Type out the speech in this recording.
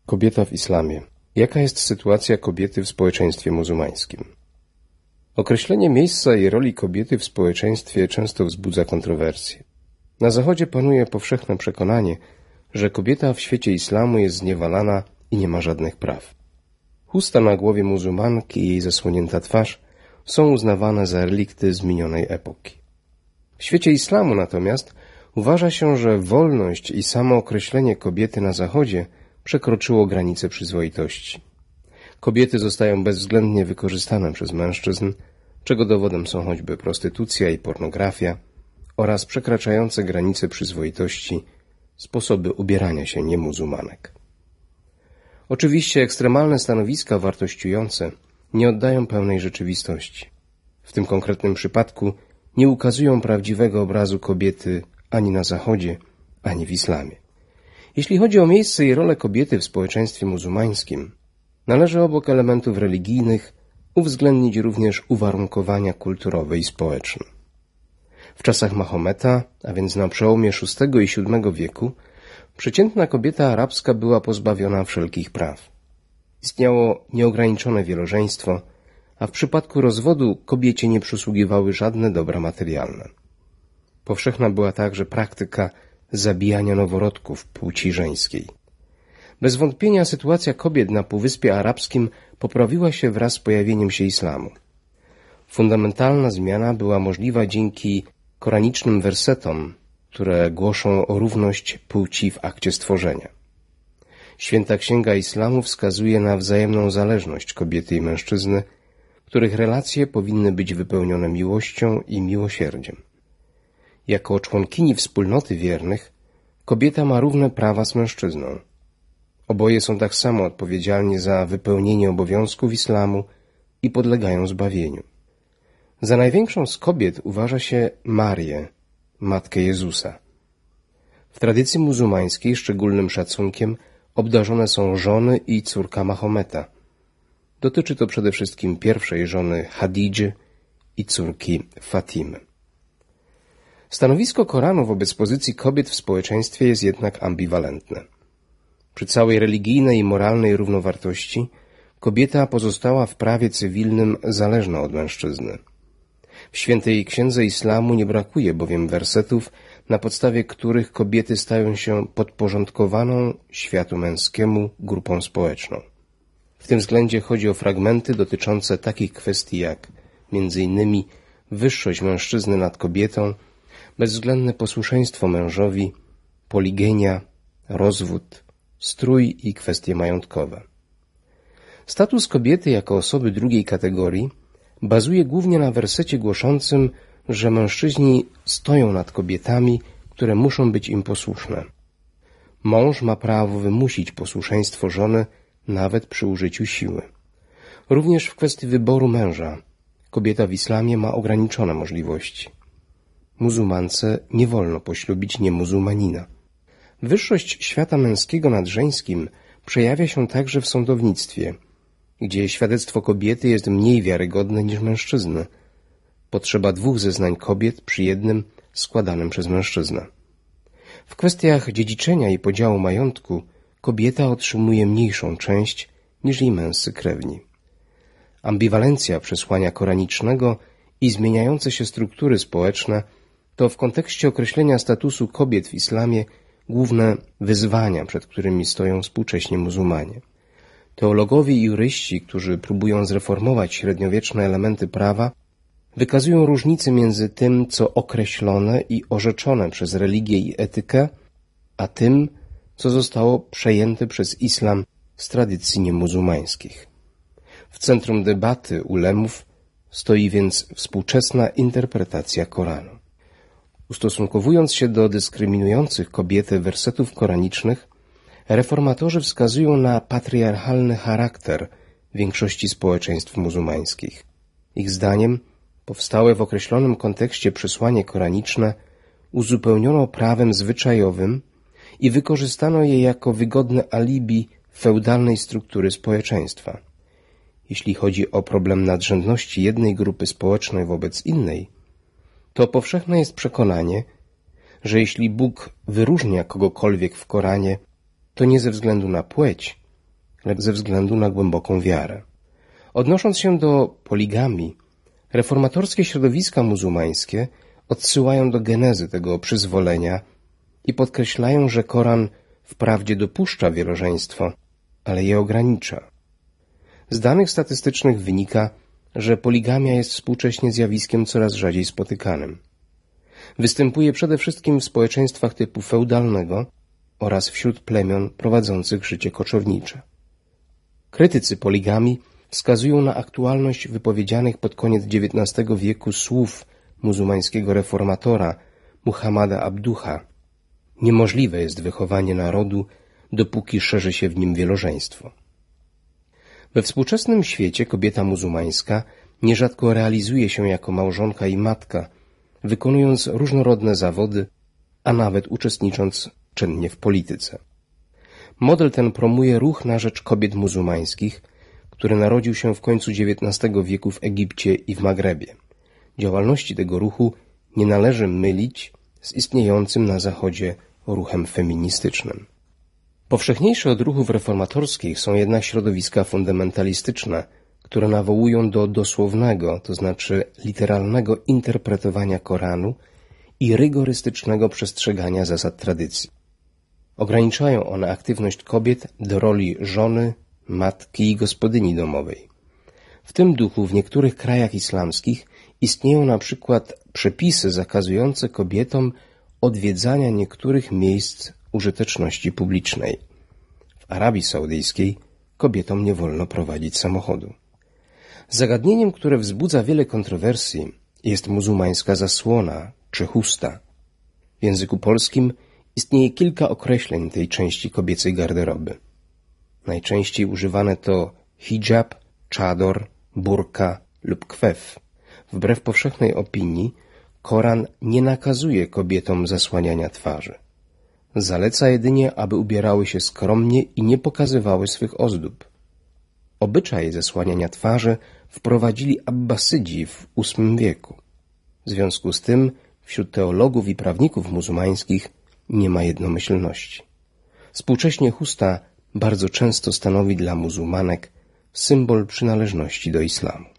Kobieta w islamie. Jaka jest sytuacja kobiety w społeczeństwie muzułmańskim? Określenie miejsca i roli kobiety w społeczeństwie często wzbudza kontrowersje. Na Zachodzie panuje powszechne przekonanie, że kobieta w świecie islamu jest zniewalana i nie ma żadnych praw. Chusta na głowie muzułmanki i jej zasłonięta twarz są uznawane za relikty z minionej epoki. W świecie islamu natomiast uważa się, że wolność i samookreślenie kobiety na Zachodzie przekroczyło granice przyzwoitości. Kobiety zostają bezwzględnie wykorzystane przez mężczyzn, czego dowodem są choćby prostytucja i pornografia oraz przekraczające granice przyzwoitości sposoby ubierania się niemuzułmanek. Oczywiście ekstremalne stanowiska wartościujące nie oddają pełnej rzeczywistości. W tym konkretnym przypadku nie ukazują prawdziwego obrazu kobiety ani na Zachodzie, ani w islamie. Jeśli chodzi o miejsce i rolę kobiety w społeczeństwie muzułmańskim, należy obok elementów religijnych uwzględnić również uwarunkowania kulturowe i społeczne. W czasach Mahometa, a więc na przełomie VI i VII wieku, przeciętna kobieta arabska była pozbawiona wszelkich praw. Istniało nieograniczone wielożeństwo, a w przypadku rozwodu kobiecie nie przysługiwały żadne dobra materialne. Powszechna była także praktyka zabijania noworodków płci żeńskiej. Bez wątpienia sytuacja kobiet na Półwyspie Arabskim poprawiła się wraz z pojawieniem się islamu. Fundamentalna zmiana była możliwa dzięki koranicznym wersetom, które głoszą o równość płci w akcie stworzenia. Święta Księga Islamu wskazuje na wzajemną zależność kobiety i mężczyzny, których relacje powinny być wypełnione miłością i miłosierdziem. Jako członkini wspólnoty wiernych, kobieta ma równe prawa z mężczyzną. Oboje są tak samo odpowiedzialni za wypełnienie obowiązków islamu i podlegają zbawieniu. Za największą z kobiet uważa się Marię, matkę Jezusa. W tradycji muzułmańskiej szczególnym szacunkiem obdarzone są żony i córka Mahometa. Dotyczy to przede wszystkim pierwszej żony Chadidży i córki Fatimy. Stanowisko Koranu wobec pozycji kobiet w społeczeństwie jest jednak ambiwalentne. Przy całej religijnej i moralnej równowartości kobieta pozostała w prawie cywilnym zależna od mężczyzny. W Świętej Księdze Islamu nie brakuje bowiem wersetów, na podstawie których kobiety stają się podporządkowaną światu męskiemu grupą społeczną. W tym względzie chodzi o fragmenty dotyczące takich kwestii jak m.in. wyższość mężczyzny nad kobietą, bezwzględne posłuszeństwo mężowi, poligenia, rozwód, strój i kwestie majątkowe. Status kobiety jako osoby drugiej kategorii bazuje głównie na wersecie głoszącym, że mężczyźni stoją nad kobietami, które muszą być im posłuszne. Mąż ma prawo wymusić posłuszeństwo żony nawet przy użyciu siły. Również w kwestii wyboru męża kobieta w islamie ma ograniczone możliwości. Muzułmance nie wolno poślubić niemuzułmanina. Wyższość świata męskiego nad żeńskim przejawia się także w sądownictwie, gdzie świadectwo kobiety jest mniej wiarygodne niż mężczyzny. Potrzeba 2 zeznań kobiet przy jednym składanym przez mężczyznę. W kwestiach dziedziczenia i podziału majątku kobieta otrzymuje mniejszą część niż jej męscy krewni. Ambiwalencja przesłania koranicznego i zmieniające się struktury społeczne to w kontekście określenia statusu kobiet w islamie główne wyzwania, przed którymi stoją współcześni muzułmanie. Teologowie i juryści, którzy próbują zreformować średniowieczne elementy prawa, wykazują różnice między tym, co określone i orzeczone przez religię i etykę, a tym, co zostało przejęte przez islam z tradycji niemuzułmańskich. W centrum debaty ulemów stoi więc współczesna interpretacja Koranu. Ustosunkowując się do dyskryminujących kobiety wersetów koranicznych, reformatorzy wskazują na patriarchalny charakter większości społeczeństw muzułmańskich. Ich zdaniem powstałe w określonym kontekście przesłanie koraniczne uzupełniono prawem zwyczajowym i wykorzystano je jako wygodne alibi feudalnej struktury społeczeństwa. Jeśli chodzi o problem nadrzędności jednej grupy społecznej wobec innej, to powszechne jest przekonanie, że jeśli Bóg wyróżnia kogokolwiek w Koranie, to nie ze względu na płeć, lecz ze względu na głęboką wiarę. Odnosząc się do poligamii, reformatorskie środowiska muzułmańskie odsyłają do genezy tego przyzwolenia i podkreślają, że Koran wprawdzie dopuszcza wielożeństwo, ale je ogranicza. Z danych statystycznych wynika, że poligamia jest współcześnie zjawiskiem coraz rzadziej spotykanym. Występuje przede wszystkim w społeczeństwach typu feudalnego oraz wśród plemion prowadzących życie koczownicze. Krytycy poligamii wskazują na aktualność wypowiedzianych pod koniec XIX wieku słów muzułmańskiego reformatora Muhammada Abduha: niemożliwe jest wychowanie narodu, dopóki szerzy się w nim wielożeństwo. We współczesnym świecie kobieta muzułmańska nierzadko realizuje się jako małżonka i matka, wykonując różnorodne zawody, a nawet uczestnicząc czynnie w polityce. Model ten promuje ruch na rzecz kobiet muzułmańskich, który narodził się w końcu XIX wieku w Egipcie i w Magrebie. Działalności tego ruchu nie należy mylić z istniejącym na Zachodzie ruchem feministycznym. Powszechniejsze od ruchów reformatorskich są jednak środowiska fundamentalistyczne, które nawołują do dosłownego, to znaczy literalnego interpretowania Koranu i rygorystycznego przestrzegania zasad tradycji. Ograniczają one aktywność kobiet do roli żony, matki i gospodyni domowej. W tym duchu w niektórych krajach islamskich istnieją na przykład przepisy zakazujące kobietom odwiedzania niektórych miejsc użyteczności publicznej. W Arabii Saudyjskiej kobietom nie wolno prowadzić samochodu. Zagadnieniem, które wzbudza wiele kontrowersji, jest muzułmańska zasłona czy chusta. W języku polskim istnieje kilka określeń tej części kobiecej garderoby. Najczęściej używane to hijab, czador, burka lub kwef. Wbrew powszechnej opinii, Koran nie nakazuje kobietom zasłaniania twarzy. Zaleca jedynie, aby ubierały się skromnie i nie pokazywały swych ozdób. Obyczaj zasłaniania twarzy wprowadzili Abbasydzi w VIII wieku. W związku z tym wśród teologów i prawników muzułmańskich nie ma jednomyślności. Współcześnie chusta bardzo często stanowi dla muzułmanek symbol przynależności do islamu.